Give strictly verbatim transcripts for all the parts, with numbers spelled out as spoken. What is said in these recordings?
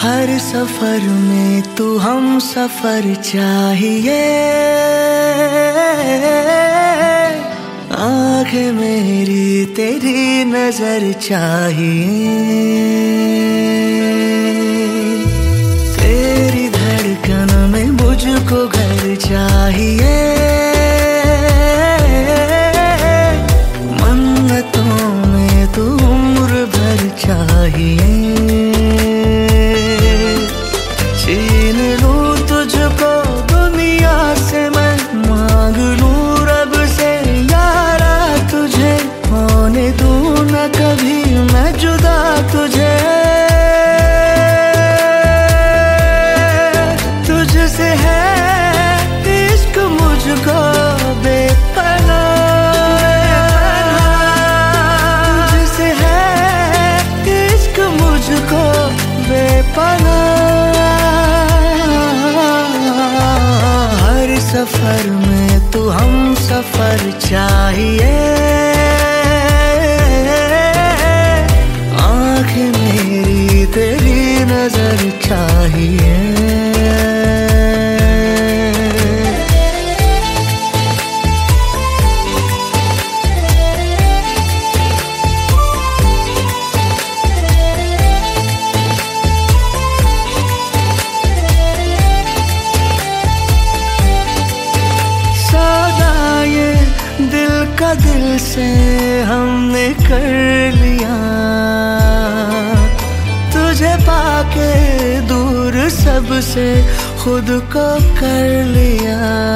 हर सफर में तू हम सफर चाहिए। आंखें मेरी तेरी नजर चाहिए। तेरी धड़कन में मुझको घर चाहिए। मन्नतों में तू उम्र भर चाहिए। छीन लूं तुझको दुनिया से मैं, मांग लूं रब से यारा तुझे। होने दूं न कभी मैं जुदा तुझे। तुझसे है इश्क मुझको बेपनाह। तुझसे है इश्क मुझको बेपनाह। सफर में तू हम सफर चाहिए। आंखें मेरी तेरी नजर चाहिए। का दिल से हमने कर लिया। तुझे पाके दूर सबसे खुद को कर लिया।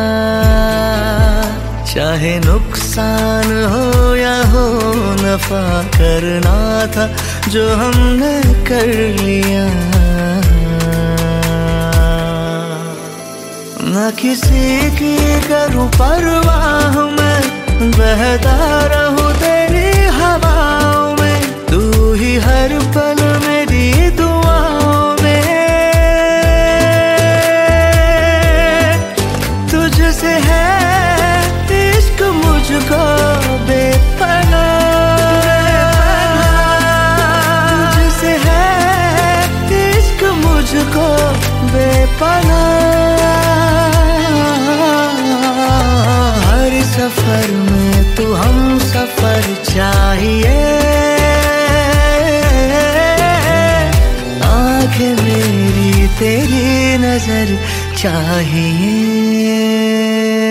चाहे नुकसान हो या हो नफा, करना था जो हमने कर लिया। न किसी की करूं परवाह मैं, बहता रहूं तेरी हवाओं में। तू ही हर पल मेरी दुआओं में। तुझसे है इश्क मुझको बेपनाह। तुझसे है इश्क मुझको बेपनाह। सफर में तू हम सफर चाहिए। आंखें मेरी तेरी नजर चाहिए।